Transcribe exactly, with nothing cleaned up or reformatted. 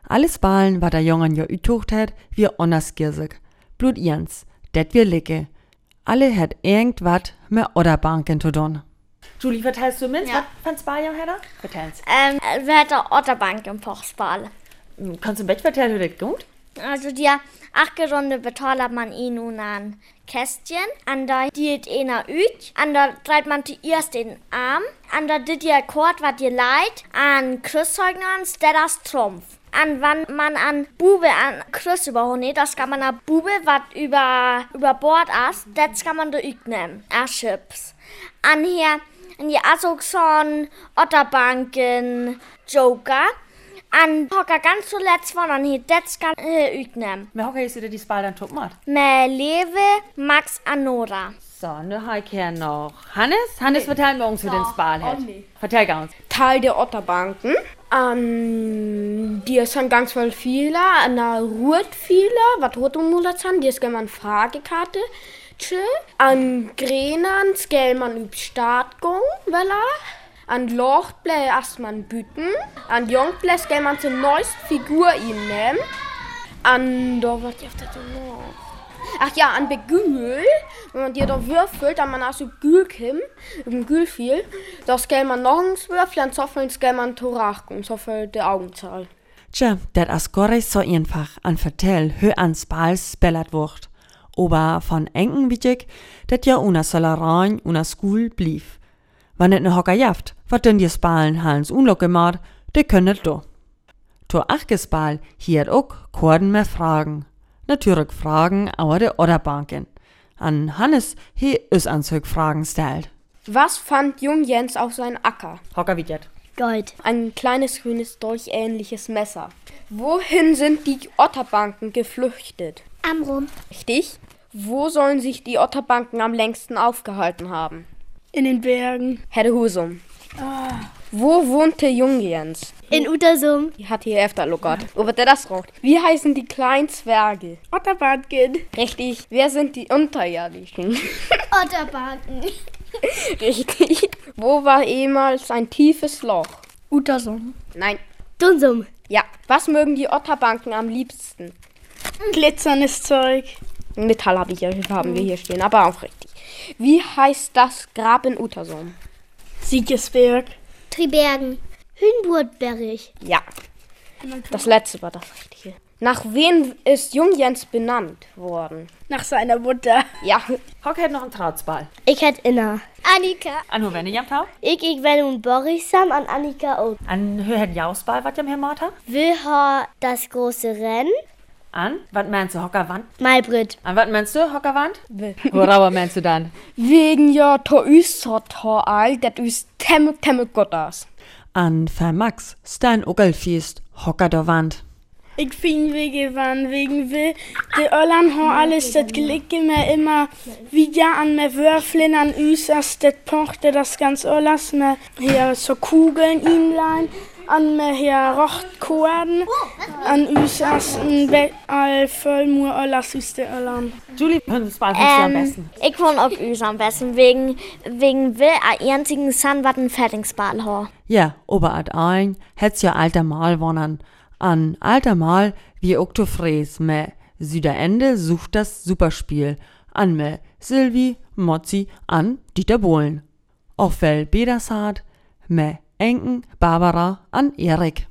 Alles Balen, wat der Jungen ja ütucht hat, wir onnerskirsig. Blut Jens, det wir licke. Alle hat irgendwat mit Otterbanken zu tun. Julie, verteilst du mit? Ja. Was fand's Balen, Hedda? Verteilst. Ähm, wer hat der Otterbank im Pochsball? Kannst du ein Bett verteilen, wie das gut? Also die acht Runde betalat man ihn nun an Kästchen, an der diet einer üt, an der dreht man zuerst den Arm, an der dit ihr Kord wat ihr leid, an Krüsszeugen an, der das Trumpf. An wann man an Bube an Krüss überholt, das kann man an Bube wat über, über Bord ist, das kann man da nehmen, a Chips. An hier, an die Asokson, Otterbanken, Joker, an Hocker ganz zuletzt von an hier, das kann äh, nehmen. Mit Hocker ist dir die Spal dann top macht. Me Lewe, Max, Anora. So, ne Heike hier noch. Hannes? Hannes, vertell mir uns, wie den Spal hat. Vertell ganz. Teil der Otterbanken. Um, die sind ganz voll viele. An der Ruht viele, was Rotumulats haben, die ist gerne eine Fragekarte. An Grenern skal man üb Startgang, vela. An Lochtble erst man büten. An Jungble skal man zur neuesten Figur ihn nehmen. An, da was ich das noch? Ach ja, an Begül, wenn man die da würfelt, dann man auch so Gül kim, im Gül viel, da skal man noch ein Würfel, an so viel skal man Torachgung, so viel der Augenzahl. Tja, dat as gorrich so einfach an vertell, hö ans Ball spellert wucht. Aber von engen wichtig, dat ja una Solerein, una School blief. Wann net ne Hocker jaft, wat denn die Spalen Hals unlock gemacht, de könnet do. To achgesbal, hier hat ook Korden mehr Fragen. Natürlich Fragen, aber der Otterbanken. An Hannes, he is ans Höck Fragen stellt. Was fand Jung Jens auf seinem Acker? Hocker wie jet. Gold. Ein kleines grünes dolchähnliches Messer. Wohin sind die Otterbanken geflüchtet? Am Rum. Richtig. Wo sollen sich die Otterbanken am längsten aufgehalten haben? In den Bergen. Hedde Husum. Ah. Wo wohnte Jung Jens? In Utersum. Die hat hier öfter lockert. Aber der das raucht. Wie heißen die kleinen Zwerge? Otterbanken. Richtig. Wer sind die Unterirdischen? Otterbanken. Richtig. Wo war ehemals ein tiefes Loch? Utersum. Nein. Dunsum. Ja. Was mögen die Otterbanken am liebsten? Glitzerndes Zeug. Metall habe ich ja, haben wir hier stehen, aber auch richtig. Wie heißt das Grab in Utersum? Siegesberg. Tribergen. Hünburtberg. Ja. Das letzte war das Richtige. Nach wem ist Jung Jens benannt worden? Nach seiner Mutter. Ja. Hocker hat noch einen Trautsball. Ich hätt inner. Annika. An wo wenn ich am Tau? Ich, ich wenn um Boris sam, an Annika auch. An hö hat Jausball, wat jam hier Martha? Will ha das große Rennen? An? Wat meinst du, Hockerwand? Malbrit. An wat meinst du, Hockerwand? Worauf meinst du dann? Wegen ja to üs so to all, dat üs temme temme Gotters. An Vermax, stein Ugelfiest, Hocker der Wand. Ich fing wegen wann, wegen will. Die Öllern haben alles, das gelicke mir immer wieder an mir Würfeln, an Üsers, das pochte das ganz Öllers, mir hier so Kugeln inlein, an mir hier Rochtkorden, an Üsers, ein All voll nur Öllers, üste Öllern. Julie, das Ball findest du am besten. Ich wohne auch Üs am besten, wegen, wegen will a einzigen San, wat ein Fertigsball ha. Ja, aber ad ein, hätt's ja alter Mal wonnen. An alter Mal wie Okto Fräs, me Süderende sucht das Superspiel. An me Silvi, Mozzi, an Dieter Bohlen. Auf Well Bedersart, me Enken, Barbara, an Erik.